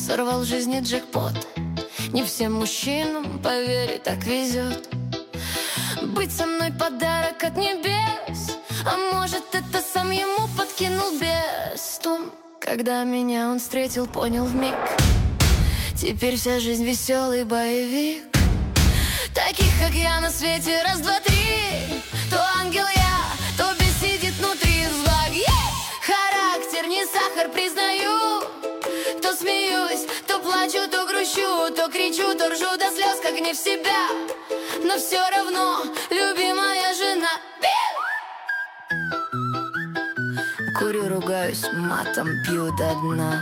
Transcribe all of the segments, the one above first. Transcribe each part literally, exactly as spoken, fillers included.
сорвал в жизни джекпот. Не всем мужчинам, поверь, так везет. Быть со мной подарок от небес, а может, это сам ему подкинул бес. Том, когда меня он встретил, понял вмиг. Теперь вся жизнь веселый боевик. Таких, как я, на свете раз, два, три. То ангел я, то бес сидит внутри злак. Характер не сахар, признаю. То смеюсь, то плачу, то грущу, то кричу, то ржу до слез, как не в себя. Но все равно любимая жена. Курю, ругаюсь матом, пью до дна.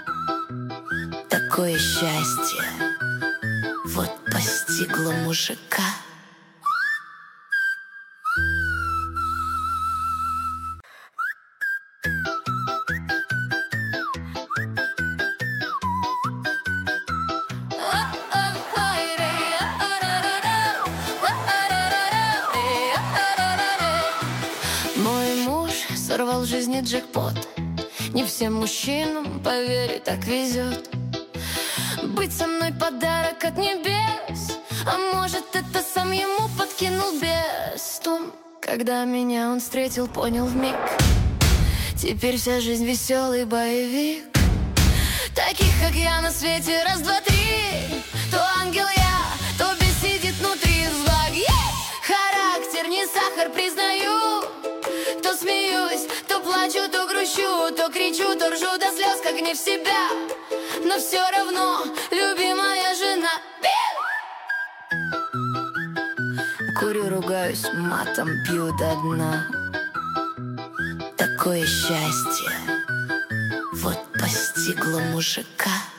Такое счастье вот постигло мужика. Мой муж сорвал в жизни джекпот. Не всем мужчинам, поверь, так везет. Быть со мной подарок от небес, а может, это сам ему подкинул бес. Том, когда меня он встретил, понял вмиг. Теперь вся жизнь веселый боевик. Таких, как я, на свете раз, два, три. То ангел я, то бес сидит внутри злак. Характер не сахар, признаю. То смеюсь, то плачу, то грущу, то кричу, то ржу до слез, как не в себя. Но все равно любимая жена. Курю, ругаюсь матом, пью до дна. Такое счастье вот постигло мужика.